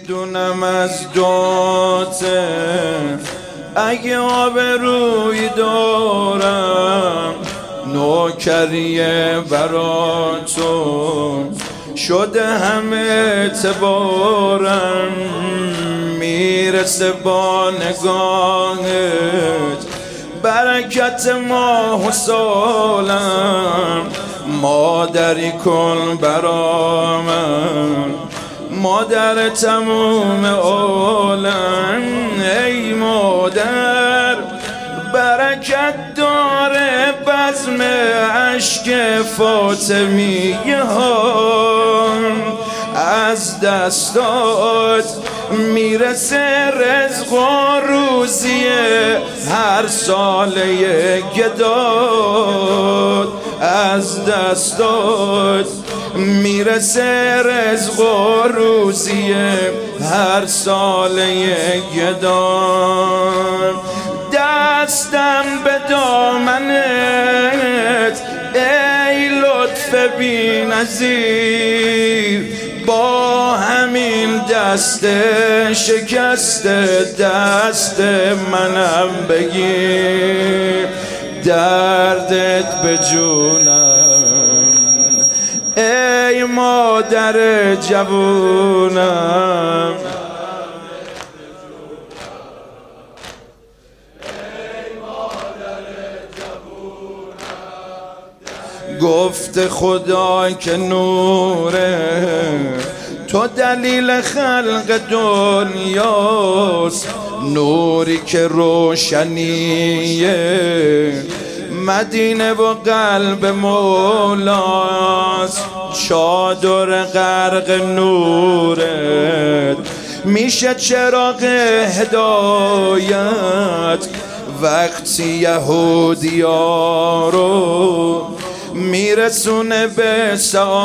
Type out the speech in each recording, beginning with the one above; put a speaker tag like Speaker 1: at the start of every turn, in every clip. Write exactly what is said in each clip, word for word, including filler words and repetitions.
Speaker 1: میدونم از دوته اگه آبروی دارم نوکریه برا تو شده همه اعتبارم میرسه با نگاهت برکت ماه و سالم مادری کن برا من مادر تموم عالم ای مادر برکت داره بزم عشق فاطمیه ها از دستات میرسه رزق و روزیه هر ساله گداد از دستات میرسه رزق و روزیه هر ساله گداد دستم به دامنت ای لطف بی نظیر با همین دست شکست دست منم بگیر دردت به جونم ای مادر جوونم گفت خدا که نوره تو دلیل خلق دنیاست نوری که روشنیه مدینه و قلب مولاست چادر غرق نورت میشه چراغ هدایت وقتی یهودیا رو میرسونه به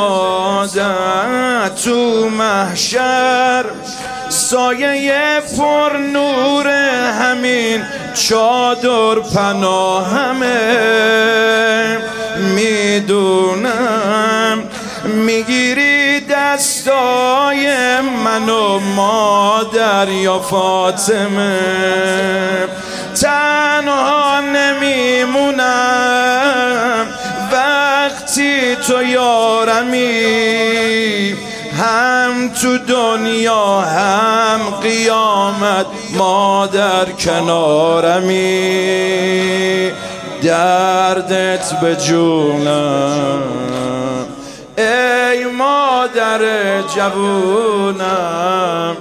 Speaker 1: سعادت تو محشر سایه پر نور همین چادر پناهمه میدونم میگیری دستای من و مادر یا فاطمه تنها نمیمونم وقتی تو یارمی هم تو دنیا هم قیامت مادر کنارمی دردت به جونم ای مادر جوونم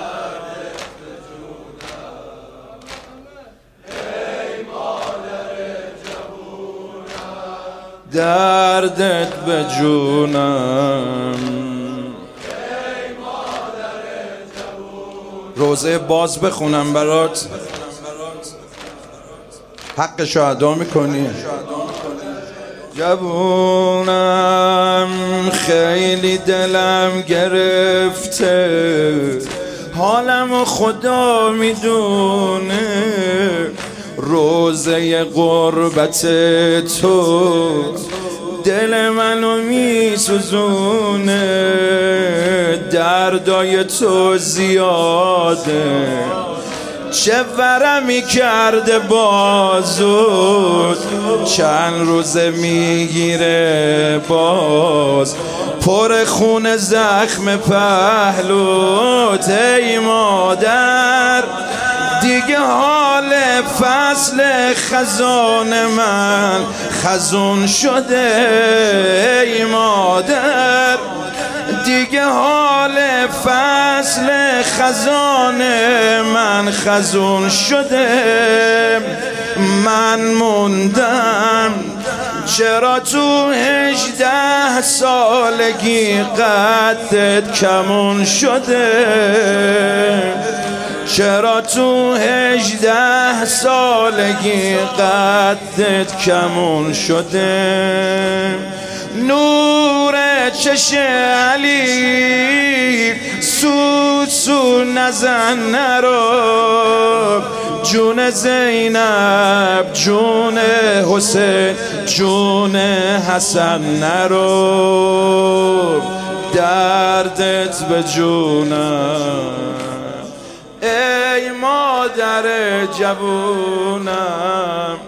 Speaker 1: دردت به جونم روزه باز بخونم برات حقشو ادا میکنی جوونم خیلی دلم گرفته حالم خدا میدونه روزه غربت تو دل منو میسوزونه دردای تو زیاده چه ورمی کرده بازود چند روزه میگیره باز پر خون زخم پهلوت ای مادر دیگه حال فصل خزان من خزون شده ای مادر دیگه حال فصل خزان من خزون شده من موندم چرا تو هجده سالگی قدت کمون شده چرا تو هجده سالگی قدت کمون شده نور چش علی سو سو نزن نرو جون زینب جون حسین جون حسن نرو دردت به جونم مادر جوونم.